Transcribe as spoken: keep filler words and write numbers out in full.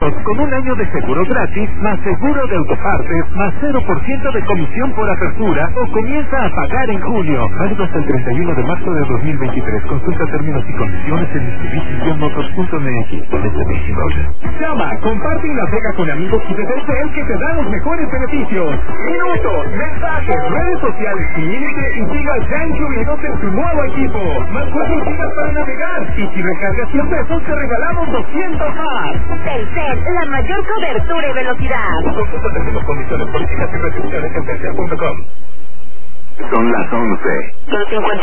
pesos con un año de seguro gratis, más seguro de autopartes, más cero por ciento de comisión por apertura o comienza a pagar en junio. Válido hasta el treinta y uno de marzo de dos mil veintitrés. Consulta términos y condiciones en mitsubishi motors punto m x. Mitsubishi Motors. Llama, comparte y navega con amigos y de Telcel que te dan los mejores beneficios. Minutos, mensajes, redes sociales sin límite y gigas ya incluidos en tu nuevo equipo. Más cuatro gigas para navegar. Y si recargas cien pesos te regalamos doscientos más. Telcel, la mayor cobertura y velocidad. Consulta términos, condiciones, políticas y restricciones en telcel punto com. Son las once. Son cincuenta.